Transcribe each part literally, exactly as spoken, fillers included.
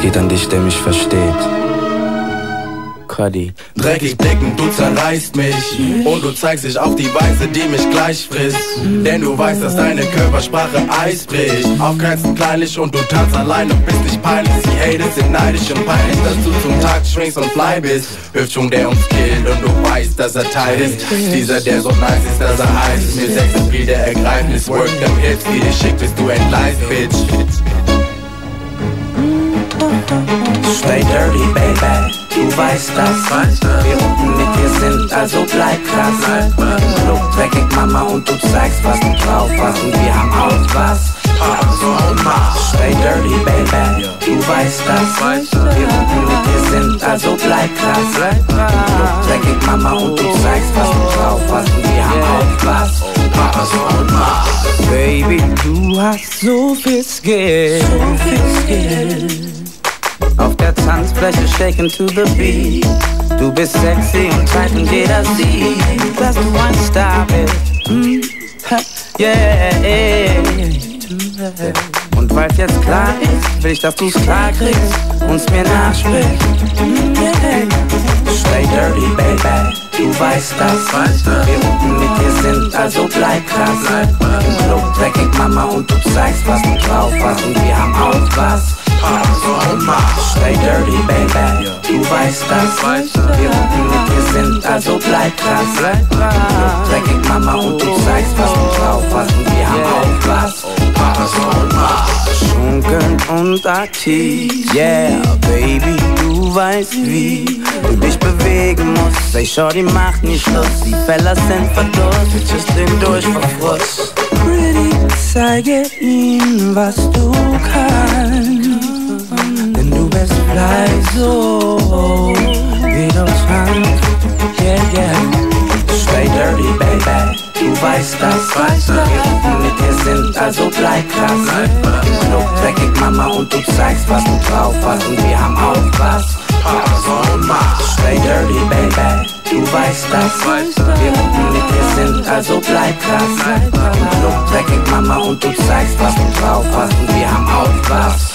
geht an dich, der mich versteht. Cuddy. Dreckig blicken, du zerreißt mich und du zeigst dich auf die Weise, die mich gleich frisst. Denn du weißt, dass deine Körpersprache Eis bricht. Aufgrenzen kleinlich und du tanzt allein und bist nicht peinlich. Sie hatet, sind neidisch und peinlich, dass du zum Tag schwingst und fly bist. Hüftschwung, der uns killt und du weißt, dass er Teil ist. Dieser, der so nice ist, dass er heiß. Mir Sex ist wie der Ergreifnis. Work them Hips, die dich schickt, bist du entgleist, Bitch. Stay dirty, baby, du weißt das. Wir unten mit dir sind, also bleib krass. Look dreckig, Mama, und du zeigst, was du drauf hast. Und wir haben auch was. Stay dirty, baby, du weißt das. Wir unten mit dir sind, also bleib krass. Look dreckig, Mama, und du zeigst, was du drauf hast. Und wir haben auch was. Baby, du hast so viel Skill, so viel Skill. Auf der Tanzfläche shaken to the beat. Du bist sexy und tight und jeder sieht, dass du ein Star bist. Mm. Yeah. Und weil's jetzt klar ist, will ich, dass du's klar kriegst, uns mir nachsprichst. Mm. Yeah. Stay dirty, baby, du weißt das. Wir unten mit dir sind, also bleib krass. Look dreckig, Mama, und du zeigst, was du drauf hast. Und wir haben auch was. Stay dirty, baby, du weißt das. Wir unten mit dir sind, also bleib krass. Look dreckig, Mama, und du zeigst, was du drauf hast. Und wir haben auch was. Schunkelnd und aktiv, yeah, Baby, du weißt wie du dich bewegen musst. Ey, Shorty, mach nicht Schluss, die Fellas sind verdurst, Bitches drehen durch vor Frust. Pretty, zeige ihnen, was du kannst, denn du bist fly so, wie du kannst, yeah, yeah. Stay dirty, baby, du weißt das. Wir unten mit dir sind, also bleib krass. Look dreckig, Mama, und du zeigst, was du drauf hast. Und wir haben auch was. Stay dirty, baby, du weißt das. Wir unten mit dir sind, also bleib krass. Look dreckig, Mama, und du zeigst, was du drauf hast. Und wir haben auch was.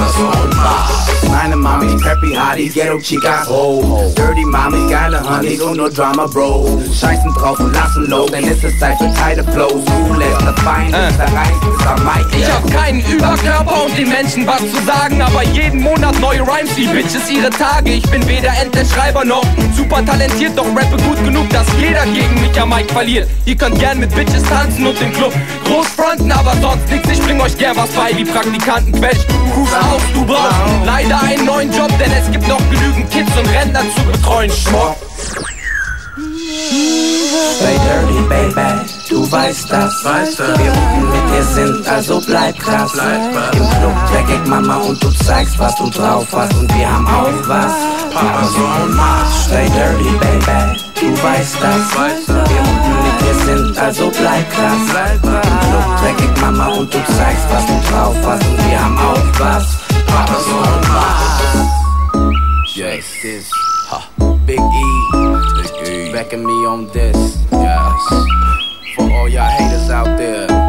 Meine Mami, Preppy Hotties, Ghetto Chicas, oh. Dirty Mami, geile Honeys und nur Drama Bros. Scheißen drauf und lassen los, denn es ist Zeit für Teile Flows. Du lässt das Bein, äh. zerreißt es am Mic. Ich hab keinen Überkörper, um den Menschen was zu sagen, aber jeden Monat neue Rhymes wie Bitches ihre Tage. Ich bin weder Endschreiber noch super talentiert, doch rappe gut genug, dass jeder gegen mich am Mic verliert. Ihr könnt gern mit Bitches tanzen und den Club groß fronten, aber sonst nix. Ich bring euch gern was bei, wie Praktikanten Quetsch. Ruf auf, du brauchst leider einen neuen Job, denn es gibt noch genügend Kids und Rentner zu betreuen. Schmuck. Stay dirty, baby, du weißt das. Wir unten mit dir sind, also bleib krass. Im Club dreckig, Mama, und du zeigst, was du drauf hast. Und wir haben auch was. Stay dirty, baby, du weißt das. Wir unten mit dir sind, also bleib krass. Im Club dreckig, Mama, und du zeigst, was du drauf hast. Und wir haben auch was. Yes, this, ha, Big E, Big E, backing me on this, yes. For all y'all haters out there,